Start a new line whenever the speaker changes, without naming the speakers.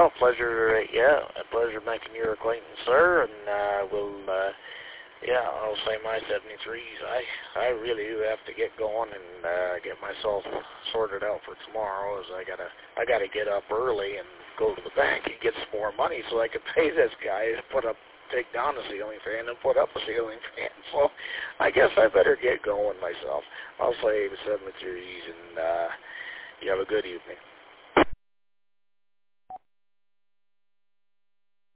Well, pleasure, a pleasure making your acquaintance, sir, and I'll say my 73s. I really do have to get going and get myself sorted out for tomorrow, as I gotta get up early and go to the bank and get some more money so I can pay this guy to take down the ceiling fan and put up a ceiling fan. So I guess I better get going myself. I'll say the 73s, and you have a good evening.